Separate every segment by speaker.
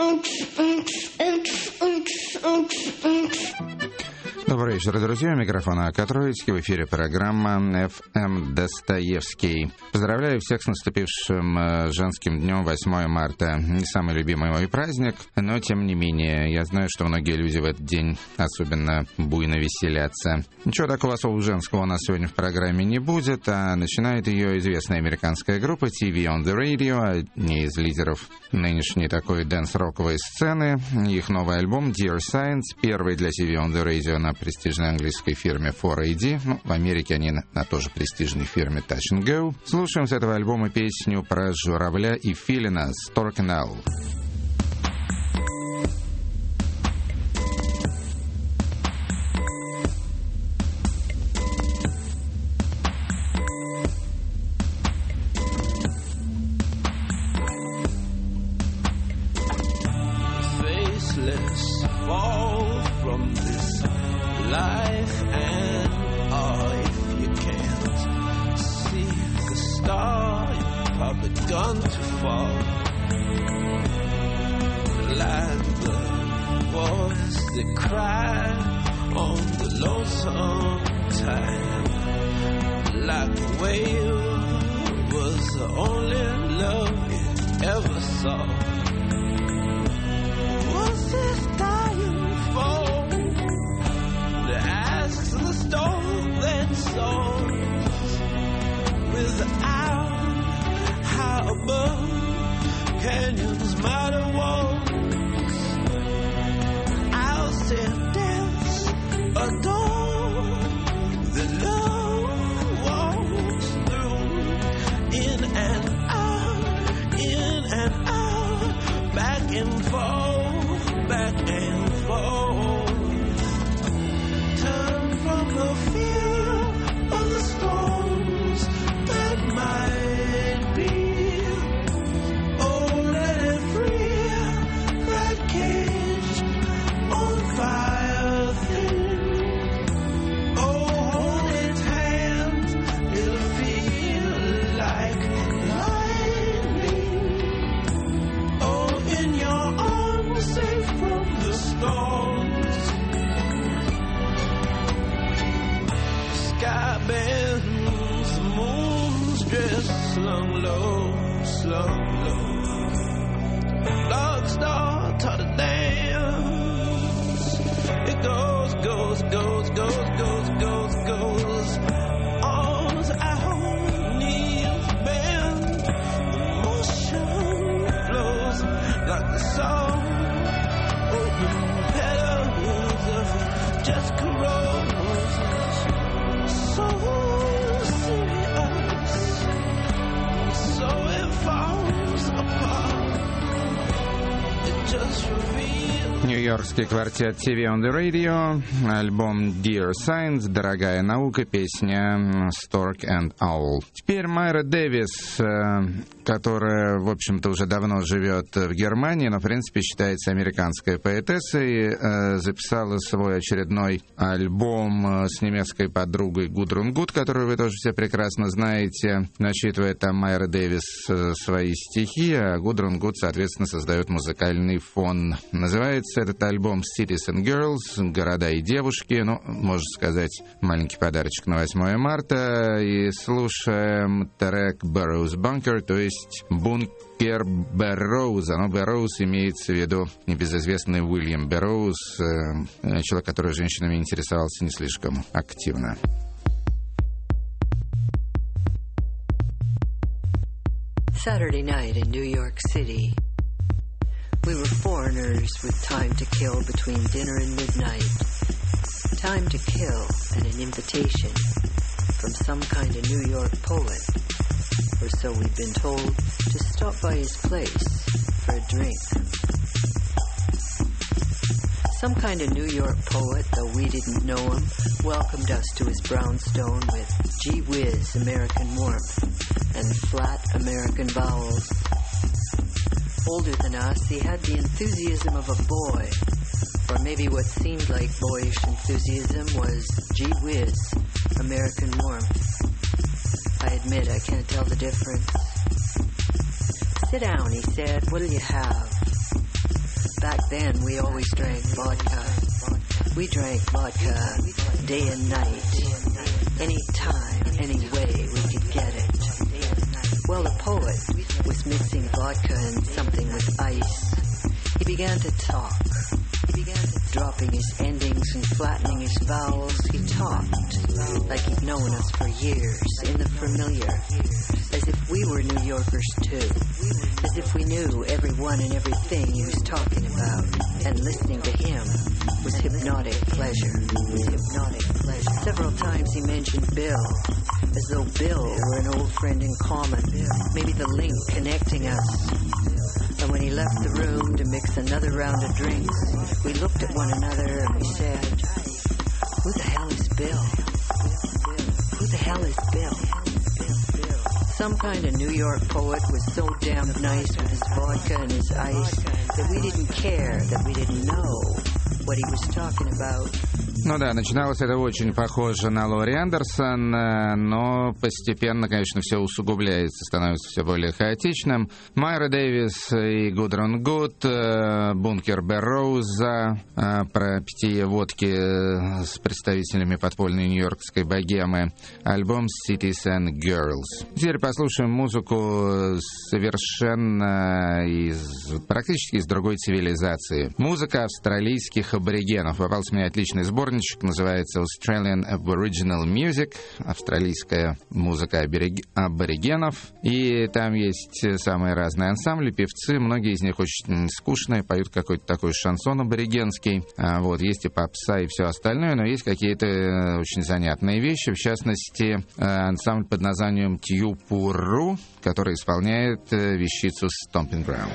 Speaker 1: Добрый вечер, друзья. Микрофона Котровицкий. В эфире программа FM Достоевский. Поздравляю всех с наступившим женским днем 8 марта. Не самый любимый мой праздник, но тем не менее, я знаю, что многие люди в этот день особенно буйно веселятся. Ничего такого особо женского у нас сегодня в программе не будет, а начинает ее известная американская группа TV on the Radio, одни из лидеров нынешней такой дэнс-роковой сцены. Их новый альбом Dear Science, первый для TV on the Radio на престижной английской фирме 4AD. Ну, в Америке они на тоже престижной фирме Touch and Go. Слушаем с этого альбома песню про журавля и филина Stork and Owl.
Speaker 2: Life and if you can't see a star, you're probably done to fall. Like the voice that cried on the lonesome tide, like a wave was the only love you ever saw. What's this dying for? Asks the stone that soars without high above canyons, mighty walls. I'll say dance, adore the love walks through, in and out, back and forth, back and forth. The fear of the storms that might be. Oh, let it free that cage on fire thin. Oh, hold its hand, it'll feel like lightning. Oh, in your arms, safe from the storms. Sky bends, the moon's dress slung low, slung low. Log star taught to dance. It goes, goes, goes, goes, goes, goes, goes. Arms out, knees bend. The motion flows like the song. Open petals of Jessica Rose. So serious, so it falls apart. It just reveals.
Speaker 1: Нью-Йоркский квартет TV on the Radio, альбом Dear Science, дорогая наука, песня Stork and Owl. Теперь Майра Дэвис, которая, в общем-то, уже давно живет в Германии, но, в принципе, считается американской поэтессой, записала свой очередной альбом с немецкой подругой Гудрун Гуд, которую вы тоже все прекрасно знаете. Начитывает там Майра Дэвис свои стихи, а Гудрун Гуд, соответственно, создает музыкальный фон. Называется этот альбом Cities and Girls, города и девушки. Ну, можно сказать, маленький подарочек на 8 марта. И слушаем трек Burroughs Bunker, то есть бункер Берроуза. Но Берроуз имеется в виду небезызвестный Уильям Берроуз, человек, который женщинами интересовался не слишком активно.
Speaker 3: Saturday night in New York City. We were foreigners with time to kill between dinner and midnight. Time to kill and an invitation from some kind of New York poet. Or so we'd been told, to stop by his place for a drink. Some kind of New York poet, though we didn't know him, welcomed us to his brownstone with gee whiz American warmth and flat American vowels. Older than us, he had the enthusiasm of a boy, or maybe what seemed like boyish enthusiasm was gee whiz American warmth. I admit I can't tell the difference. Sit down, he said. What'll you have? Back then, we always drank vodka. We drank vodka day and night, anytime, any way we could get it. Well, the poet was mixing vodka and something with ice. He began to talk. Dropping his endings and flattening his vowels, he talked like he'd known us for years, in the familiar, as if we were New Yorkers too, as if we knew everyone and everything he was talking about, and listening to him was hypnotic pleasure. Several times he mentioned Bill, as though Bill were an old friend in common, maybe the link connecting us. And when he left the room to mix another round of drinks, we looked at one another and we said, "Who the hell is Bill? Who the hell is Bill?" Some kind of New York poet was so damn nice with his vodka and his ice that we didn't care, that we didn't know what he was talking about.
Speaker 1: Ну да, начиналось это очень похоже на Лори Андерсон, но постепенно, конечно, все усугубляется, становится все более хаотичным. Майра Дэвис и Гудрон Гуд, Бункер Берроуза, про питье водки с представителями подпольной нью-йоркской богемы, альбом Cities and Girls. Теперь послушаем музыку совершенно практически из другой цивилизации. Музыка австралийских аборигенов. Попался мне отличный сборничек, называется Australian Aboriginal Music, австралийская музыка аборигенов. И там есть самые разные ансамбли, певцы, многие из них очень скучные, поют какой-то такой шансон аборигенский. Вот, есть и попса, и все остальное, но есть какие-то очень занятные вещи, в частности, ансамбль под названием Тьюпуру, который исполняет вещицу Stomping Ground.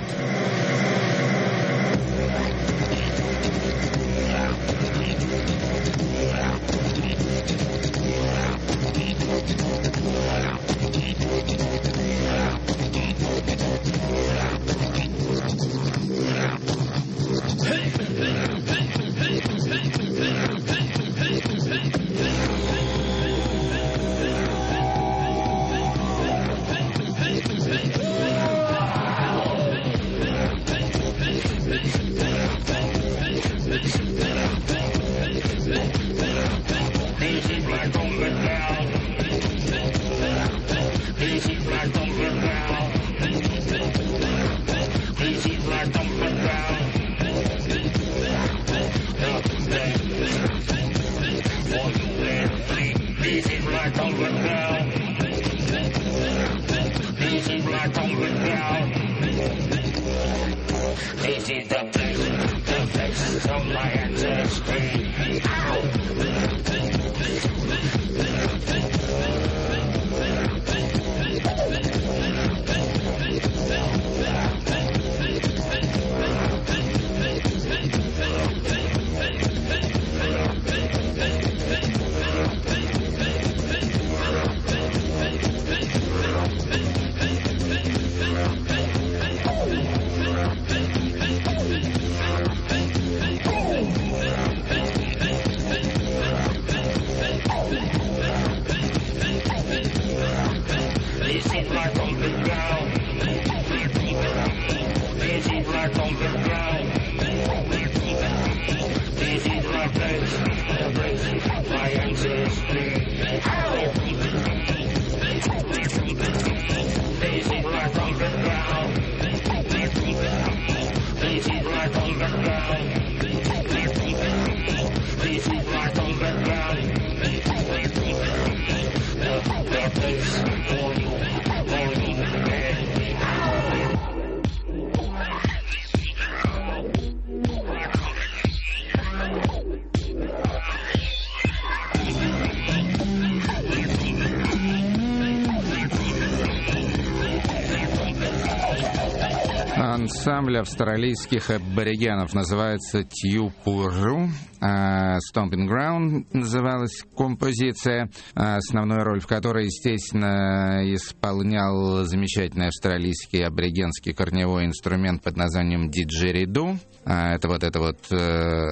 Speaker 1: Ансамбль австралийских аборигенов называется Тьюпуру. Stomping Ground называлась композиция, основную роль в которой, естественно, исполнял замечательный австралийский аборигенский корневой инструмент под названием диджериду. Это вот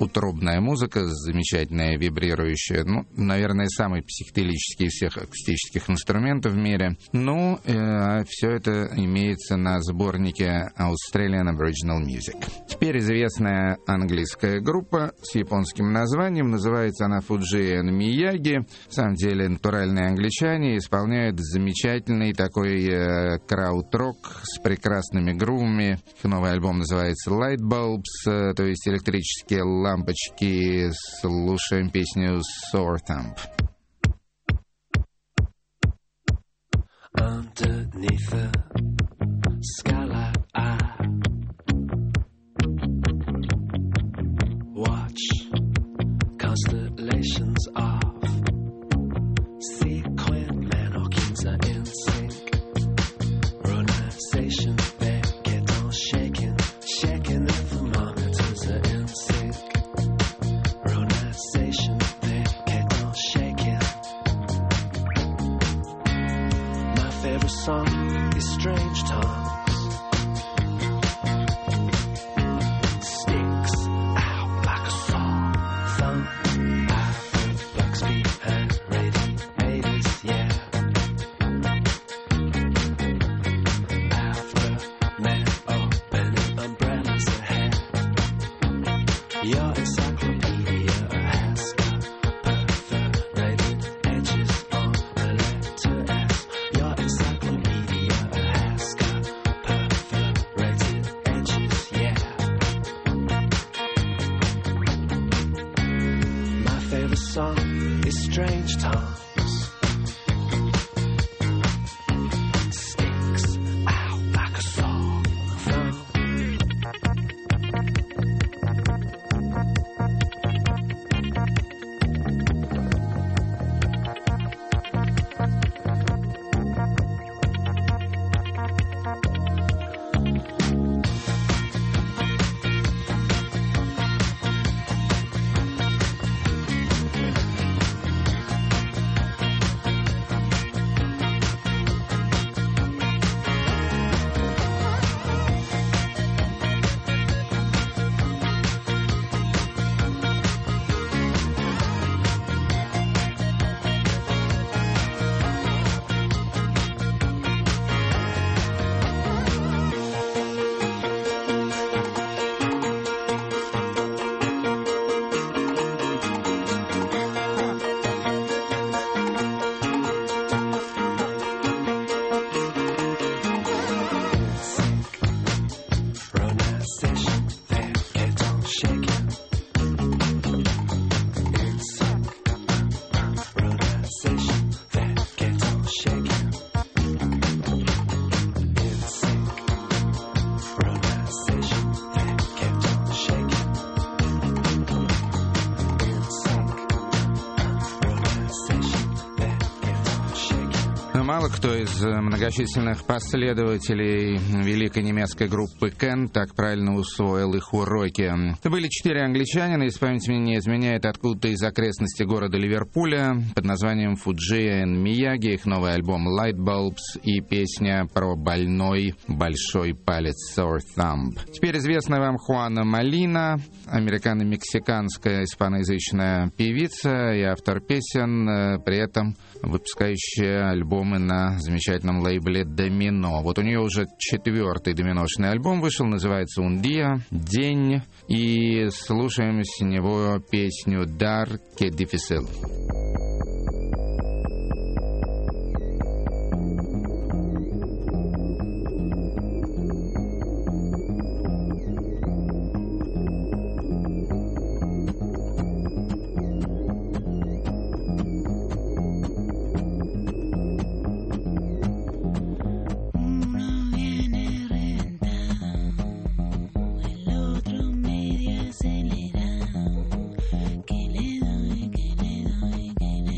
Speaker 1: утробная музыка, замечательная, вибрирующая. Ну, наверное, самый психоделический из всех акустических инструментов в мире. Ну, все это имеется на сборнике Australian Aboriginal Music. Теперь известная английская группа с японским названием. Называется она Fuji and Miyagi. На самом деле, натуральные англичане исполняют замечательный такой крауд-рок с прекрасными грувами. Их новый альбом называется Light Bulbs, то есть электрические лампочки. Слушаем песню Sore Thumb.
Speaker 2: Underneath the skylight, I watch constellations of sequin monarchies are in sync. Runization, they get on shaking, shaking the thermometers are in sync. Runization, they get on shaking. My favorite song is Strange Tongues. Sticks out like a saw, thumb after Buxby and radiators, yeah. After men opening umbrellas ahead, your encyclopedia has got perforated edges on the letter S. Your encyclopedia has got perforated edges, yeah. My favorite song is Strange Tongues. Sticks out like a saw from
Speaker 1: Мало кто из многочисленных последователей великой немецкой группы Кен так правильно усвоил их уроки. Это были 4 англичанина, если память мне не изменяет, откуда-то из окрестностей города Ливерпуля под названием Fuji and Miyagi, их новый альбом Light Bulbs и песня про больной большой палец Sore Thumb. Теперь известная вам Хуана Молина, американо-мексиканская испаноязычная певица и автор песен, при этом выпускающая альбомы на замечательном лейбле «Домино». Вот у нее уже 4-й доминошный альбом вышел, называется «Un día», «День», и слушаем с него песню «Dar que difícil».
Speaker 4: Que le doy,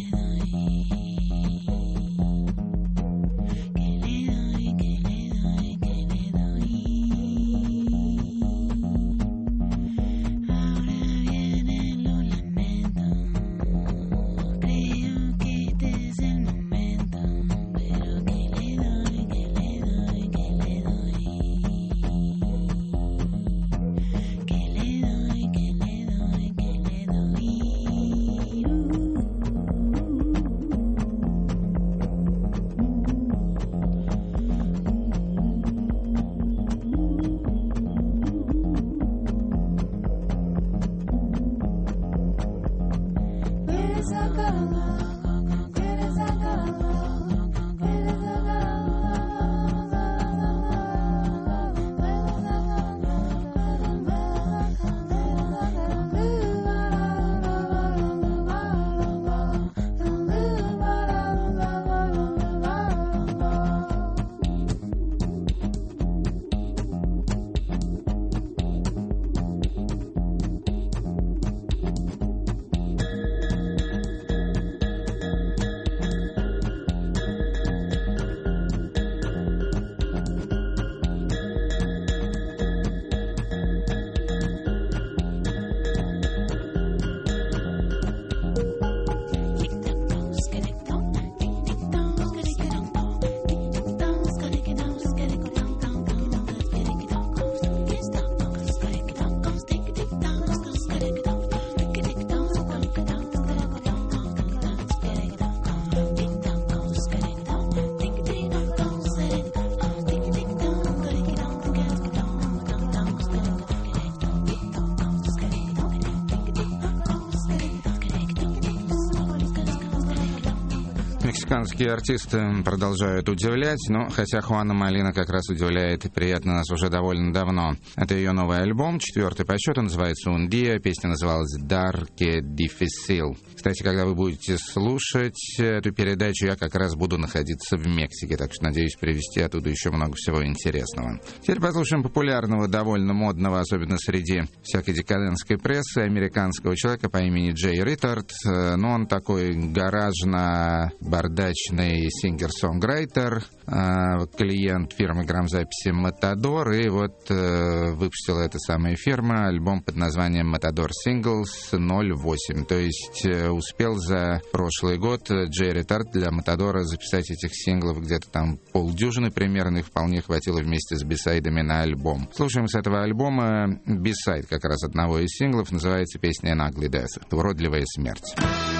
Speaker 1: Мексиканские артисты продолжают удивлять, но хотя Хуана Малина как раз удивляет и приятно нас уже довольно давно. Это ее новый альбом, 4-й по счету, называется «Un Día», песня называлась «Dar que Difícil». Кстати, когда вы будете слушать эту передачу, я как раз буду находиться в Мексике, так что надеюсь привезти оттуда еще много всего интересного. Теперь послушаем популярного, довольно модного, особенно среди всякой декадентской прессы, американского человека по имени Джей Ритард. Но он такой гаражно-бардачный сингер-сонграйтер, клиент фирмы грамзаписи «Матадор», и вот выпустила эта самая фирма альбом под названием «Матадор Singles 08». То есть успел за прошлый год Джей Ритард для «Матадора» записать этих синглов где-то там полдюжины примерно, и вполне хватило вместе с бисайдами на альбом. Слушаем с этого альбома бисайд как раз одного из синглов, называется песня «Ugly Death», «Уродливая смерть».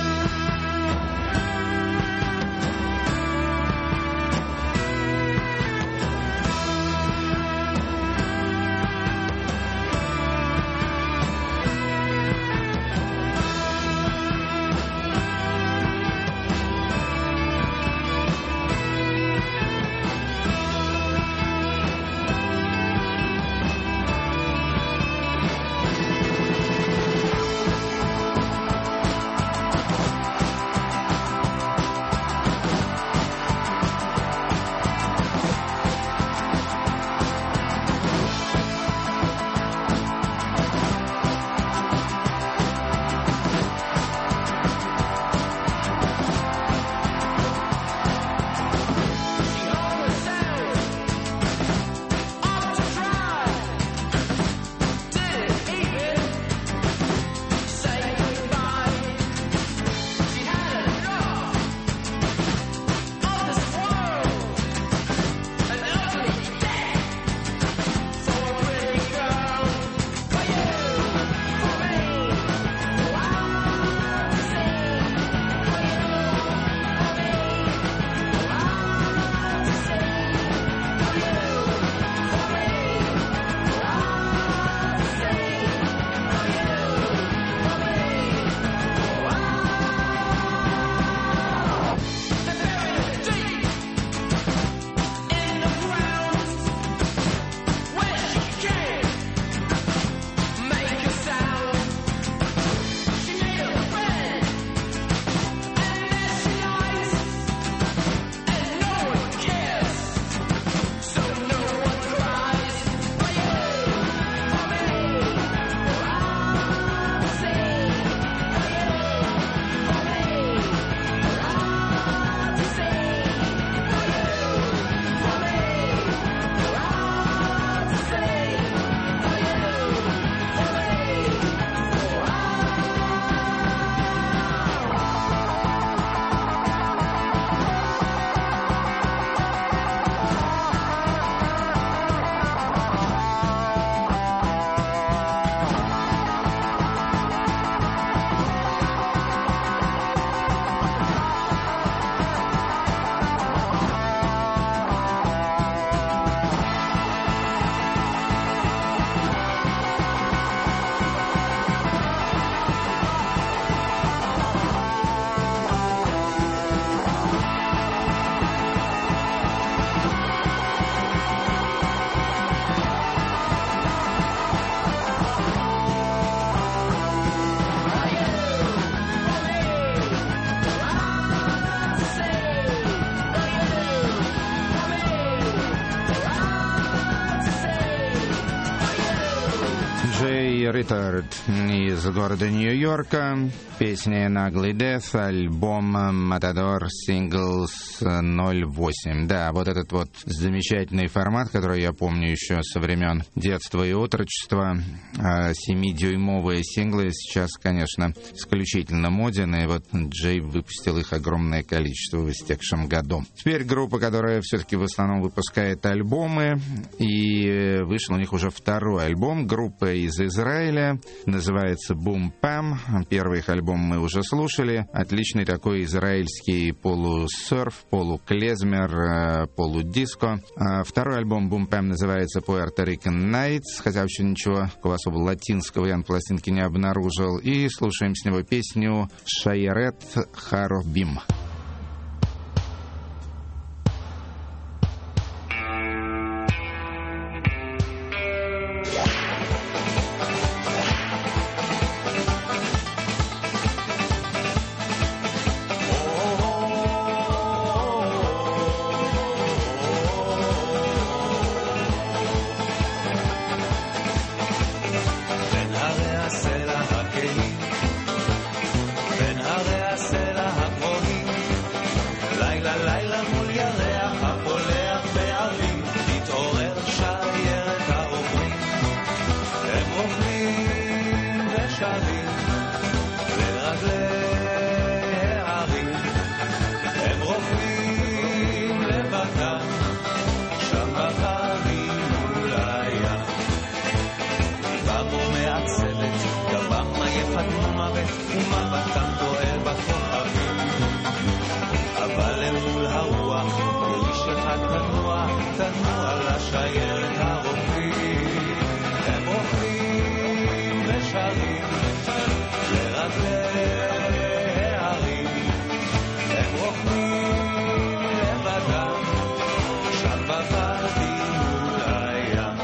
Speaker 1: Ритард из города Нью-Йорка. Песня «Ugly Death», альбом «Matador Singles 08». Да, вот этот вот замечательный формат, который я помню еще со времен детства и отрочества. 7-дюймовые синглы сейчас, конечно, исключительно моден, и вот Джей выпустил их огромное количество в истекшем году. Теперь группа, которая все-таки в основном выпускает альбомы, и вышел у них уже второй альбом. Группа из Израиля, называется Boom Pam. Первый их альбом мы уже слушали. Отличный такой израильский полусерф, полуклезмер, полудиско. Второй альбом Boom Pam называется Puerto Rican Nights, хотя вообще ничего такого особо латинского я на пластинке не обнаружил. И слушаем с него песню «Шайерет Харубим».
Speaker 2: חתמו מוות ומבטם טועה בכוכבים אבל למול הרוח איש אחד תנוע לשיירת הרוכבים הם רוכבים ושרים לרגלי הערים הם רוכבים לבדם שם בוואדי מול הים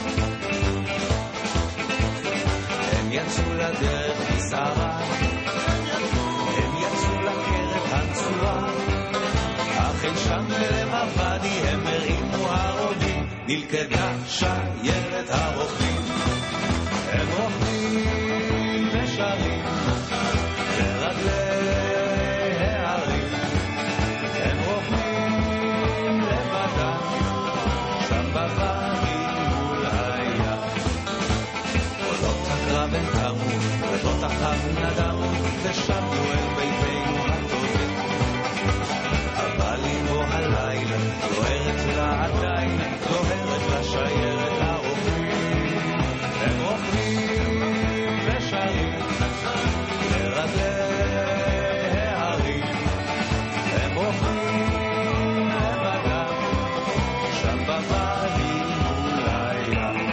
Speaker 2: הם יצאו לדרך מסערה הם יצאו לקרת הנצורה אך אין שם בלב הוואדי הם הרימו הרובים נלכדה שיירת הרוכבים הם רוכבים ושרים לרגלי הערים הם רוכבים לבדם שם בוואדי מול הים עולות הקרב הן קמו ותותחיו נדמו ושבו אל ביתנו הטובים אבל אימו הלילה דוהרת לה עדיין דוהרת לשיירת הרוכבים הם רוכבים ושרים לרגלי הערים הם רוכבים לבדם שם בוואדי מול הים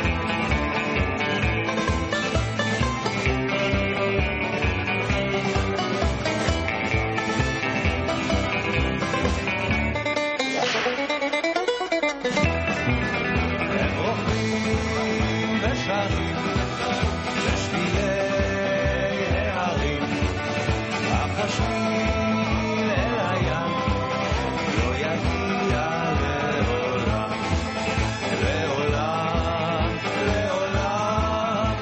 Speaker 2: הם רוכבים ושרים לשבילי הערים אך השביל אל הים לא יגיע לעולם לעולם לעולם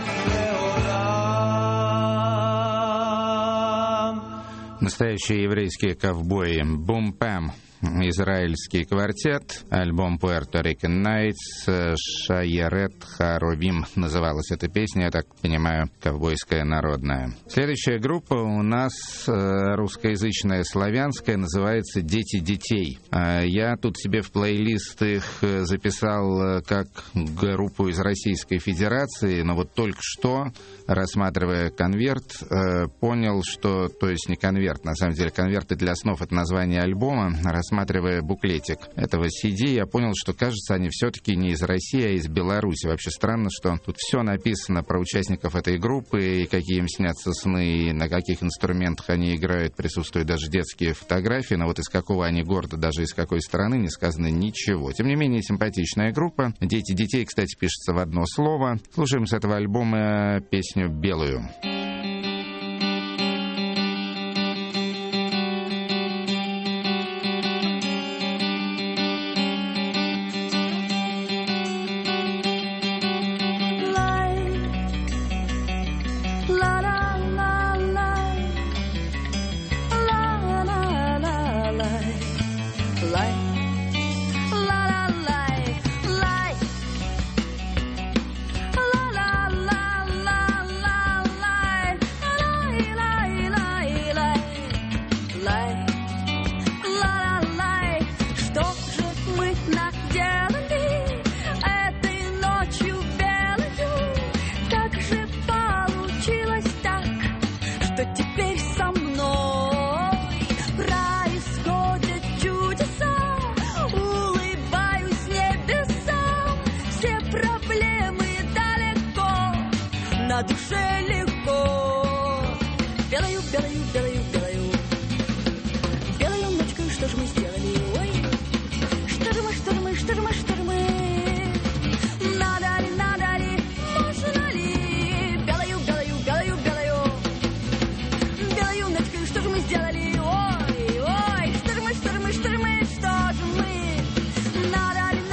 Speaker 2: לעולם
Speaker 1: Настоящие еврейские ковбои. Бум-пам. Израильский квартет. Альбом Puerto Rican Nights. Шайерет Харовим называлась эта песня. Я так понимаю, ковбойская народная. Следующая группа у нас русскоязычная, славянская. Называется «Дети детей». Я тут себе в плейлист их записал как группу из Российской Федерации. Но вот только что, рассматривая конверт, понял, что... То есть не конверт, на самом деле конверты для снов — это название альбома. Рассматривая буклетик этого CD, я понял, что, кажется, они все-таки не из России, а из Беларуси. Вообще странно, что тут все написано про участников этой группы, и какие им снятся сны, и на каких инструментах они играют, присутствуют даже детские фотографии, но вот из какого они города, даже из какой страны, не сказано ничего. Тем не менее, симпатичная группа. «Дети детей», кстати, пишется в одно слово. Слушаем с этого альбома песню «Белую».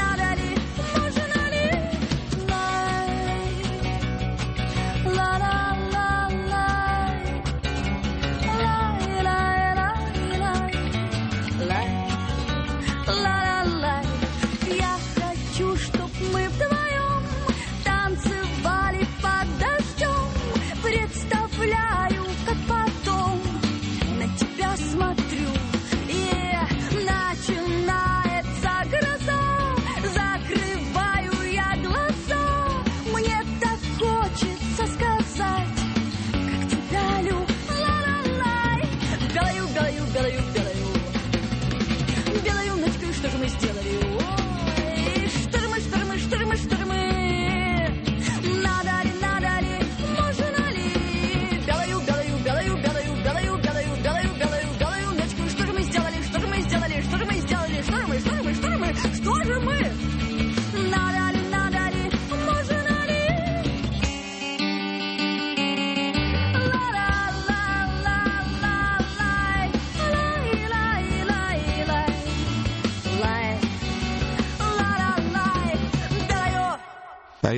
Speaker 4: La la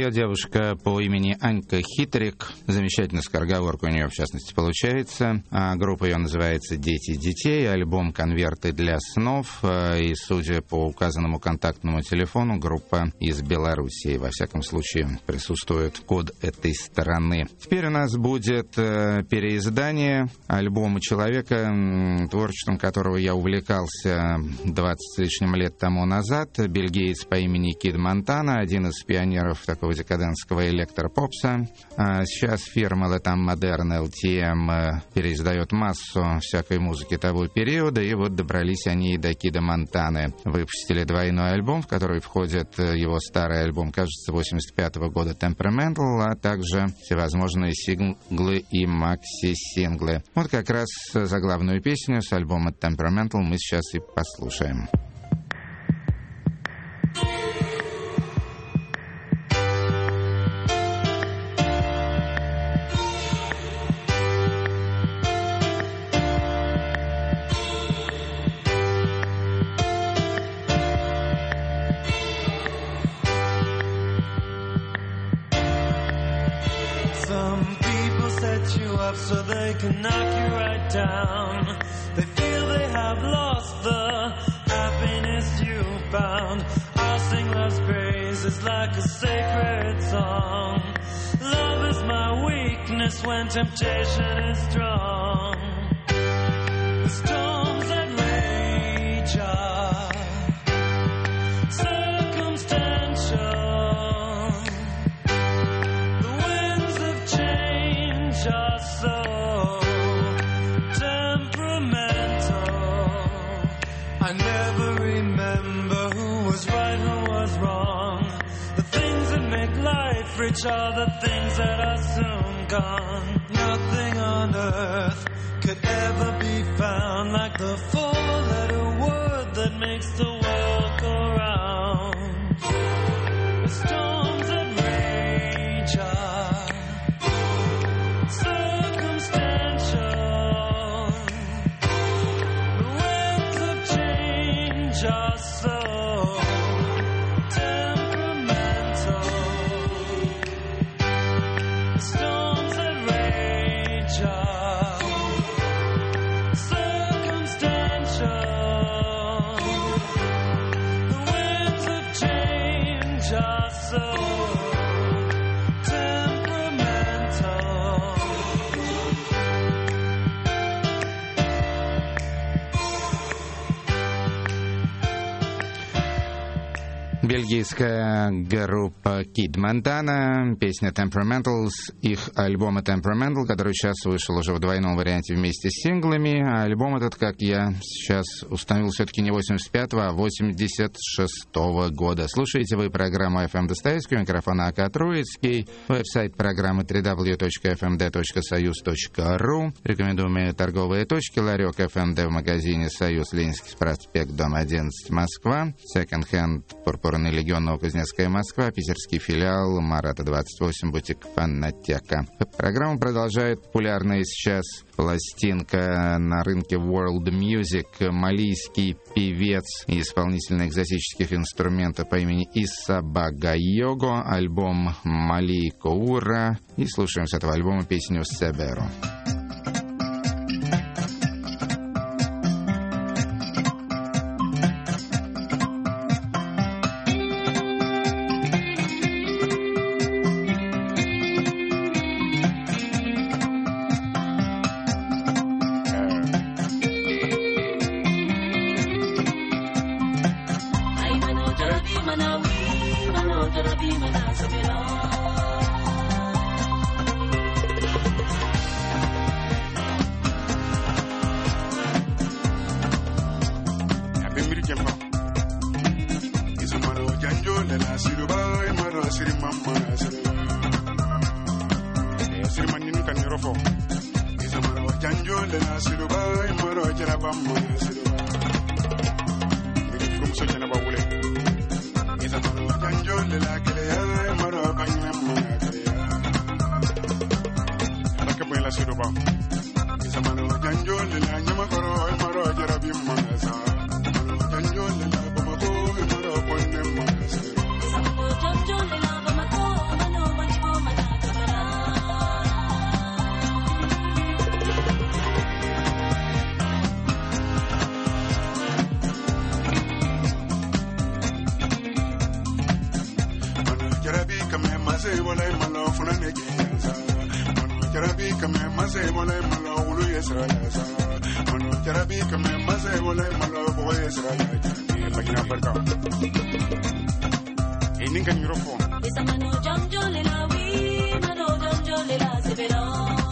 Speaker 1: Поет девушка по имени Анька Хитрик. Замечательная скороговорка у нее, в частности, получается. Группа ее называется «Дети детей». Альбом «Конверты для снов». И, судя по указанному контактному телефону, группа из Белоруссии. Во всяком случае, присутствует код этой страны. Теперь у нас будет переиздание альбома человека, творчеством которого я увлекался 20 с лишним лет тому назад. Бельгиец по имени Кид Монтана, один из пионеров такого декадентского электропопса. Сейчас фирма Latam Modern LTM переиздает массу всякой музыки того периода, и вот добрались они и до Кида Монтаны. Выпустили двойной альбом, в который входит его старый альбом, кажется, 85-го года Temperamental, а также всевозможные синглы и макси-синглы. Вот как раз заглавную песню с альбома Temperamental мы сейчас и послушаем.
Speaker 2: So they can knock you right down. They feel they have lost the happiness you found. I'll sing love's praises like a sacred song. Love is my weakness when temptation is strong. The storms that rage are circumstantial. The winds of change are so temperamental. I never remember who was right, who was wrong. The things that make life rich are the things that are soon gone. Nothing on earth could ever be found like the four-letter word that makes the world go round. The storms that rage are circumstantial. The winds of change are so temperamental. The storms that rage are circumstantial. The winds of change are so
Speaker 1: Бельгийская группа Kid Montana, песня Temperamental с их альбома Temperamental, который сейчас вышел уже в двойном варианте вместе с синглами. А альбом этот, как я сейчас установил, все-таки не 85-го, а 86-го года. Слушаете вы программу FM Достоевский, микрофон АК Троицкий, веб-сайт программы www.fmd.soyuz.ru. Рекомендуемые торговые точки: ларек FMD в магазине «Союз», Ленинский проспект, дом 11, Москва. Second-hand Пурпурный легион, Новокузнецкая, Москва. Питерский филиал Марата 28, бутик Фанатека. Программу продолжает популярная сейчас пластинка на рынке World Music. Малийский певец и исполнитель экзотических инструментов по имени Исса Багайого. Альбом Мали Коура. И слушаем с этого альбома песню «Себеро».
Speaker 4: malo funa ne kinsa manu jarabi kame mase mole malo ulu yesrala sa manu jarabi kame mase mole malo bo yesrala ni pagina perka ini kan eurofon
Speaker 5: esa mano janjo le la wi mano janjo le la severo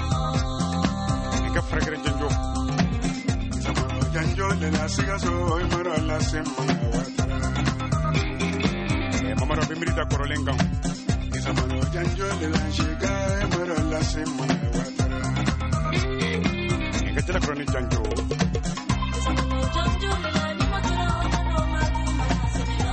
Speaker 4: ika fragre janjo esa mano janjo le la siga so maro la semana watara mamaro bimrita korolenga esa mano janjo le la shiga maro la semana watara ika tela kroni janjo
Speaker 5: esa mano janjo le la ni matara mano matu mano severo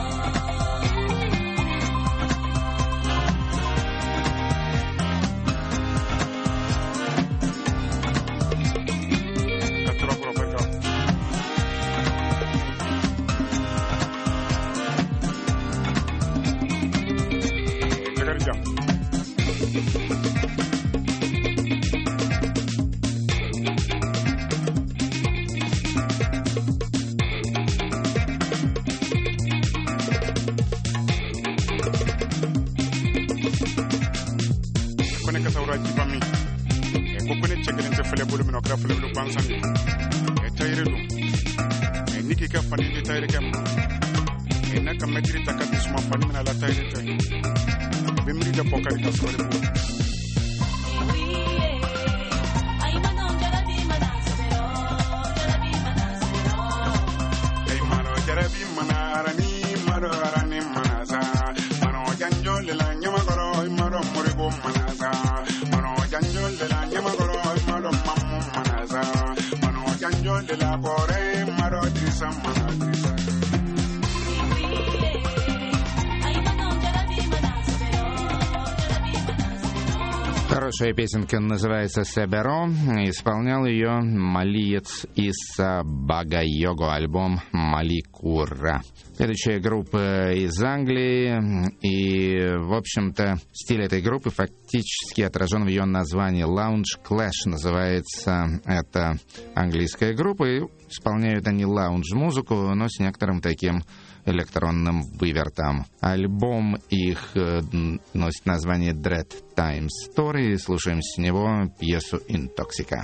Speaker 1: Хорошая песенка называется «Себеро». Исполнял ее малиец из Бага-Його, альбом «Маликура». Следующая группа из Англии, и, в общем-то, стиль этой группы фактически отражен в ее названии. Lounge Clash называется эта английская группа, и исполняют они лаунж-музыку, но с некоторым таким электронным вывертом. Альбом их носит название Dread Time Story, и слушаем с него пьесу Intoxica.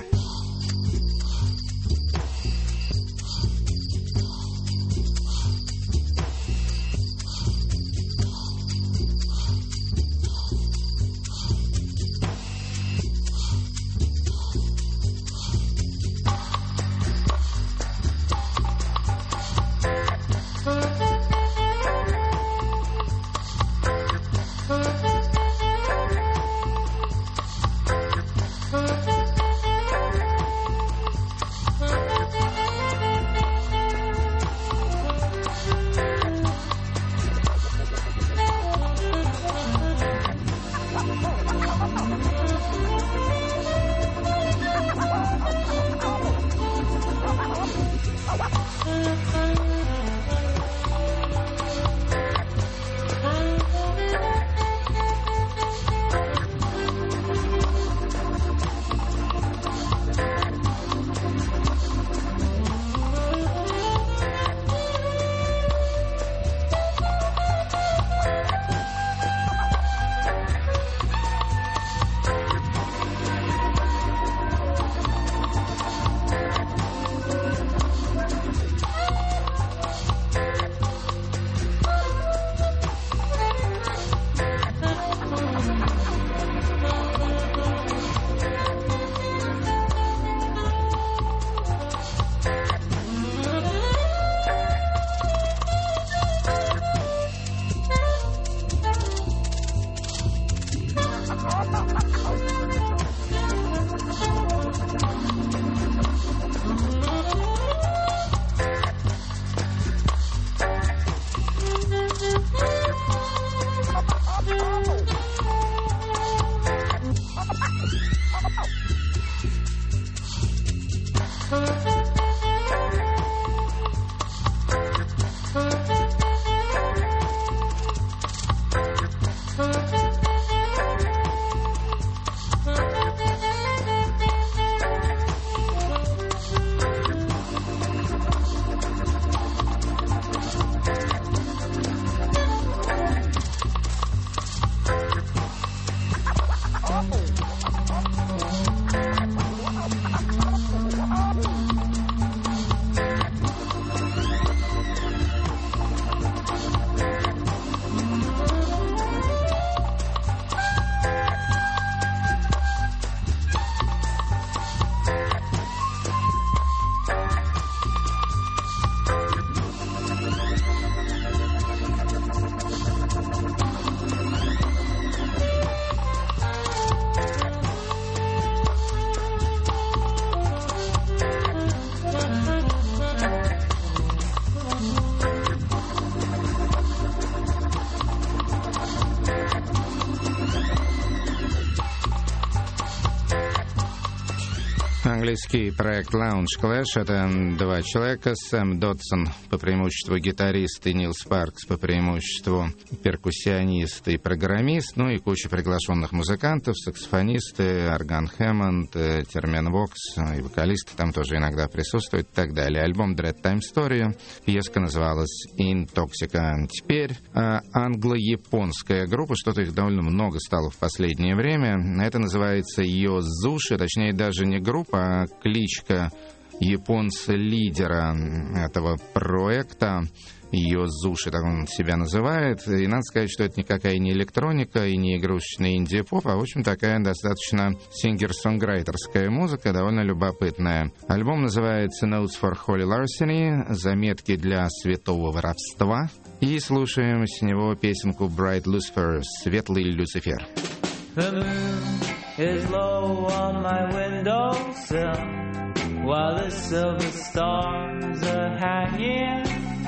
Speaker 1: Английский проект Lounge Clash — это два человека: Сэм Додсон, по преимуществу гитарист, и Нил Спаркс, по преимуществу перкуссионист и программист, ну и куча приглашенных музыкантов, саксофонисты, орган Хэммонд, термен Вокс, и вокалисты там тоже иногда присутствуют и так далее. Альбом Dread Time Story, пьеска называлась Intoxica. Теперь англо-японская группа, что-то их довольно много стало в последнее время. Это называется Йозуши, точнее даже не группа, а кличка японца-лидера этого проекта. Йозуши, так он себя называет. И надо сказать, что это никакая не электроника и не игрушечный инди-поп, а, в общем, такая достаточно сингер-сонграйтерская музыка, довольно любопытная. Альбом называется Notes for Holy Larceny, заметки для святого воровства. И слушаем с него песенку Bright Lucifer, Светлый Люцифер.
Speaker 2: The moon is low on my windowsill, while the silver stars are hanging,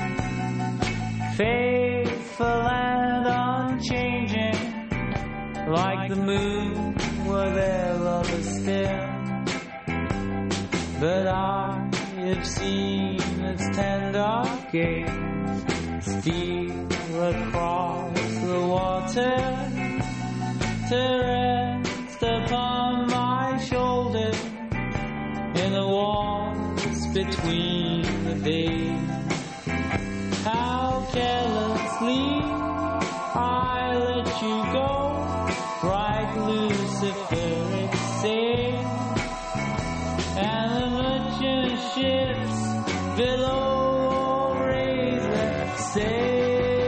Speaker 2: faithful and unchanging, like the moon were their lovers still. But I have seen its tender gaze steal across the water to rest upon my shoulder in the walls between the days. How carelessly I let you go, bright Lucifer, say, and the merchant ships below raise their sail.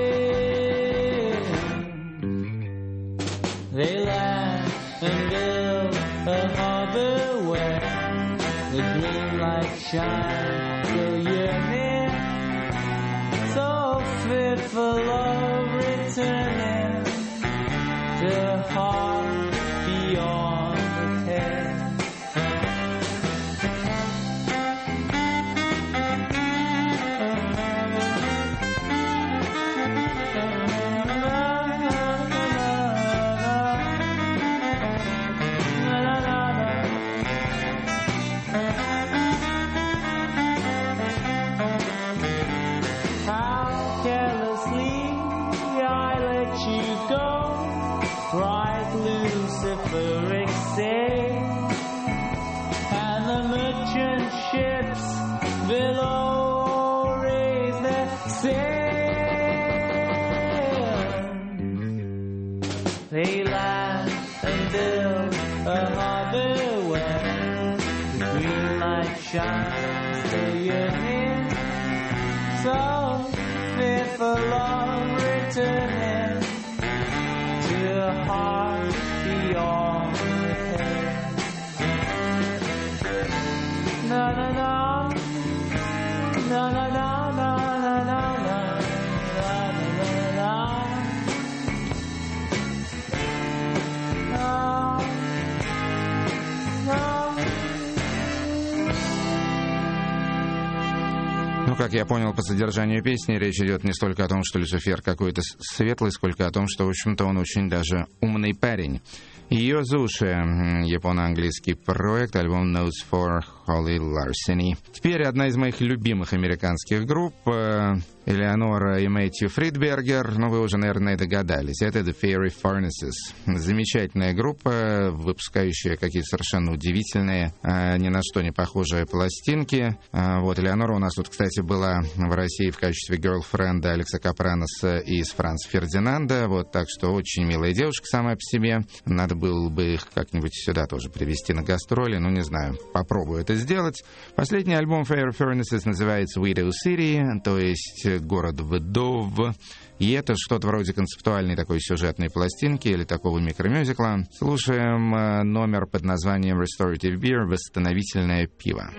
Speaker 2: They land and build a harbor where the green light shines till you're near. So swift for love returning to a heart beyond the tale. Bright Luciferic sail, and the merchant ships below raise their sail. They land and build a harbor where the green light shines till you're near. So fearful of returning to a heart beyond repair. Na na na, na na na na na na na na na.
Speaker 1: Ну, как я понял по содержанию песни, речь идет не столько о том, что Люцифер какой-то светлый, сколько о том, что, в общем-то, он очень даже умный парень. Йозуши, японо-английский проект, альбом Notes for Holy Larceny. Теперь одна из моих любимых американских групп, Элеонора и Мэтью Фридбергер, ну, вы уже, наверное, догадались, это The Fairy Furnaces. Замечательная группа, выпускающая какие-то совершенно удивительные, ни на что не похожие пластинки. Вот, Элеонора у нас тут, кстати, была в России в качестве герлфренда Алекса Капраноса из Франца Фердинанда, вот, так что очень милая девушка сама по себе. Надо было бы их как-нибудь сюда тоже привезти на гастроли, ну, не знаю, попробую это сделать. Последний альбом Fire Furnaces называется Widow City, то есть город вдов. И это что-то вроде концептуальной такой сюжетной пластинки или такого микромюзикла. Слушаем номер под названием Restorative Beer, восстановительное пиво.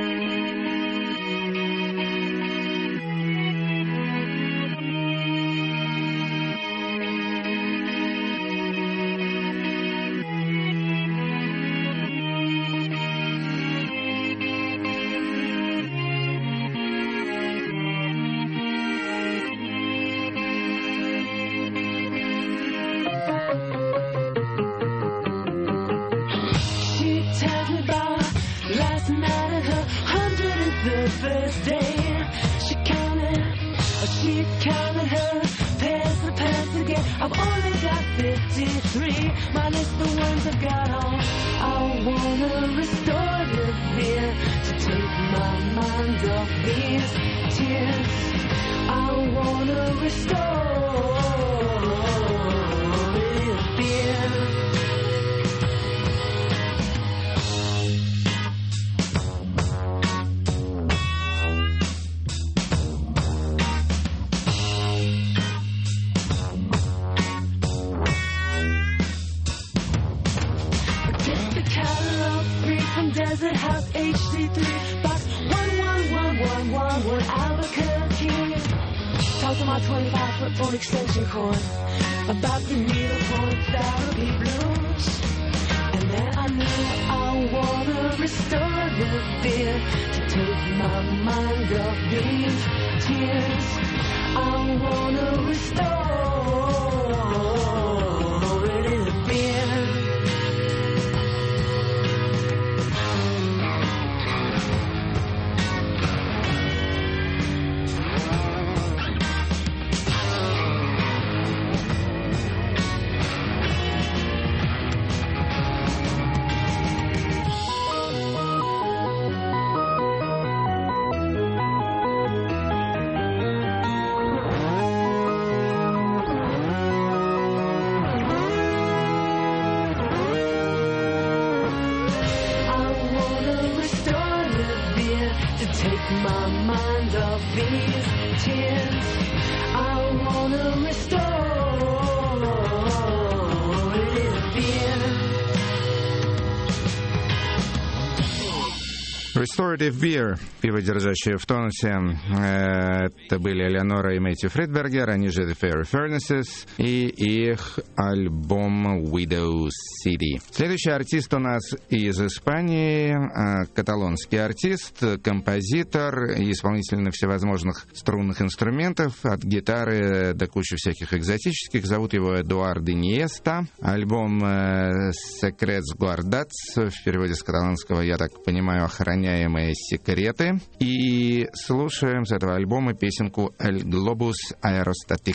Speaker 1: Restorative Beer, пиво, держащее в тонусе. Это были Элеонора и Мэтью Фридбергер, они же The Fire Furnaces, и их альбом Widow City. Следующий артист у нас из Испании, каталонский артист, композитор и исполнитель на всевозможных струнных инструментов, от гитары до кучи всяких экзотических. Зовут его Эдуард Иньеста. Альбом Secrets Guardats, в переводе с каталанского, я так понимаю, охраняемые секреты. И слушаем с этого альбома песенку «El Globus Aerostatic».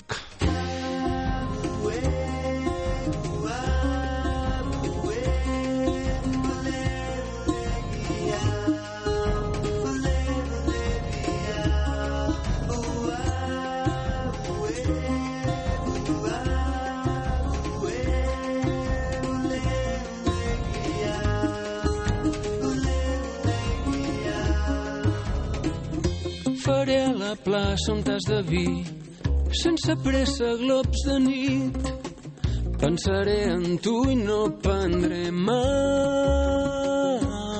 Speaker 6: Faré a la plaça un tas de vi, sense pressa, globs de nit. Pensaré en tu i no prendré mal.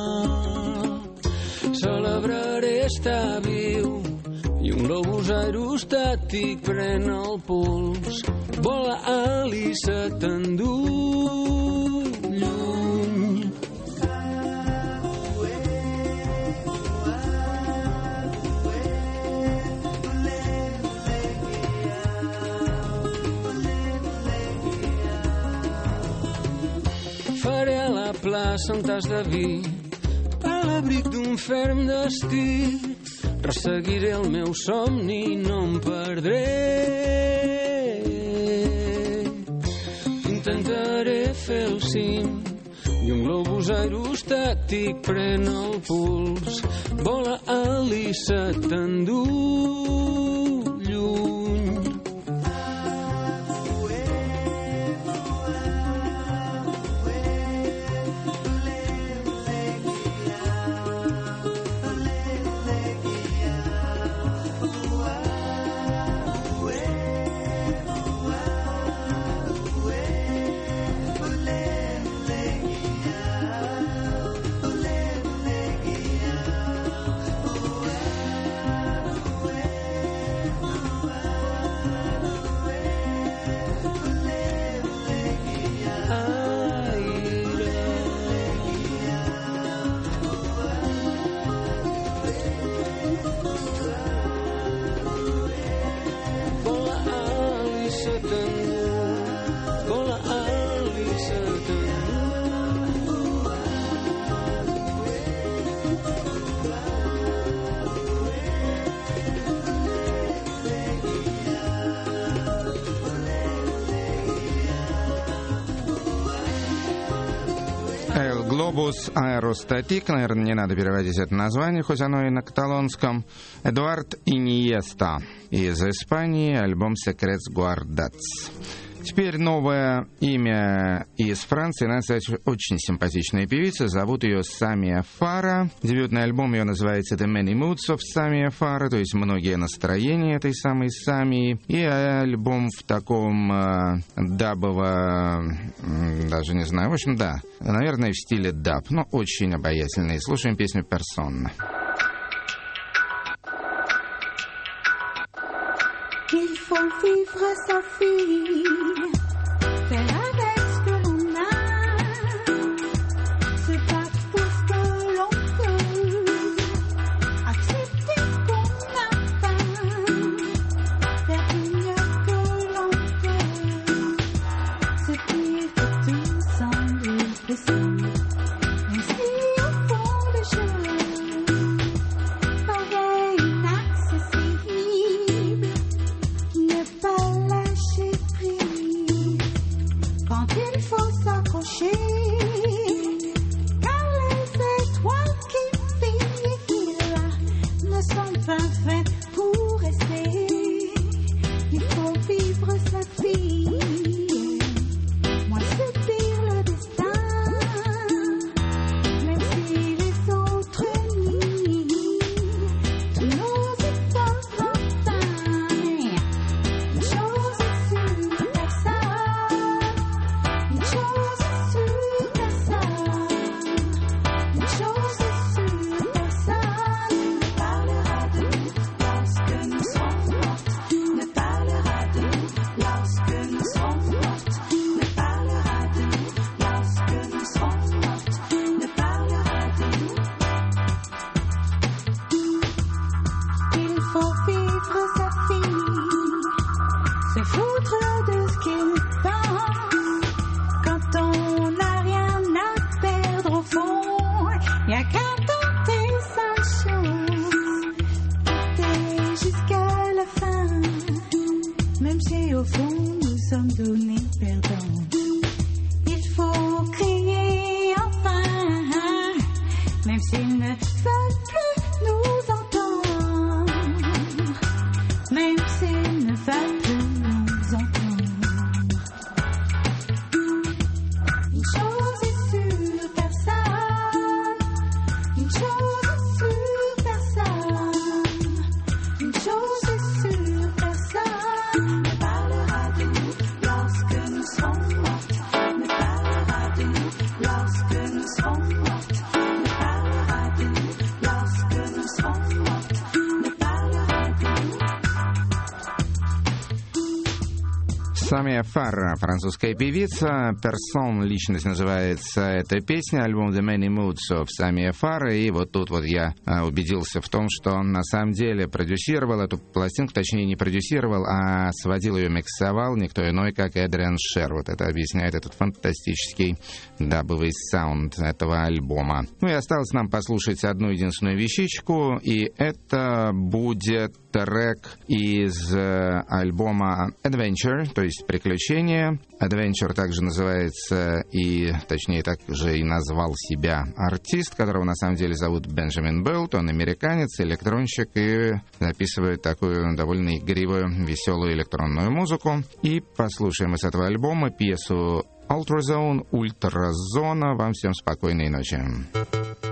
Speaker 6: Celebraré estar viu i un globus aerostàtic pren el pols. Vola alt i se t'endú lluny. Faré a la plaça un tas de vi a l'abric d'un ferm destí. Resseguiré el meu somni i no em perdré. Intentaré fer el cim i un globus aerostàtic pren el puls. Vola alt i se t'endú lluny.
Speaker 1: El Globus Aerostatic, наверное, не надо переводить это название, хоть оно и на каталонском. Эдуард Иньеста из Испании, альбом Secrets Guardats. Теперь новое имя из Франции. Надо сказать, очень симпатичная певица. Зовут ее Самия Фара. Дебютный альбом ее называется The Many Moods of Самия Фара, то есть многие настроения этой самой Самии. И альбом в таком дабово, даже не знаю, в общем, да, наверное, в стиле даб, но очень обаятельный. Слушаем песню «Персона».
Speaker 7: Il faut vivre sa vie, faire avec ce que l'on a, se battre pour ce que l'on peut, accepter qu'on n'a pas, faire mieux que l'on peut, se dire que tout semble possible, mais si au fond des choses paraît inaccessible, ne pas lâcher prise quand il faut s'accrocher, car les étoiles qui filent ne sont pas faites pour rester. Il faut vivre sa vie, moi subir le destin, même si les autres nient tous nos efforts en vain. Une chose est sûre, personne. Une chose est sûre, personne. Une chose est sûre, personne ne parlera de nous lorsque nous serons mortes. Ne parlera de nous lorsque nous serons mortes. Ne parlera de nous lorsque nous serons mortes. Ne parlera de nous. Il faut vivre sa vie. Se foutre de ce qu'il pense quand on n'a rien à perdre au fond. Y a qu'à tenter sa chance, tenter jusqu'à la fin, même si au fond nous sommes donnés perdants. Il faut crier enfin, même s'ils ne veulent plus nous entendre, même s'ils ne veulent plus nous entendre. Une chose est sûre, personne. Une chose est sûre, personne. Une chose est sûre, personne ne parlera de nous lorsque nous serons mortes. Ne parlera de nous lorsque nous serons mortes. Ne parlera de nous lorsque nous serons mortes. Ne parlera de nous.
Speaker 1: Самия Фара, французская певица. «Персон» личность называется эта песня, альбом «The Many Moods of Самия Фара». И вот тут вот я убедился в том, что он на самом деле продюсировал эту пластинку, точнее не продюсировал, а сводил ее, миксовал никто иной, как Эдриан Шервуд. Это объясняет этот фантастический дабовый саунд этого альбома. Ну и осталось нам послушать одну единственную вещичку, и это будет трек из альбома Adventure, то есть «Приключения». Adventure также называется, и точнее так же и назвал себя артист, которого на самом деле зовут Бенджамин Белт. Он американец, электронщик и записывает такую довольно игривую, веселую электронную музыку. И послушаем из этого альбома пьесу Ultrazone, Ультразона. Вам всем спокойной ночи.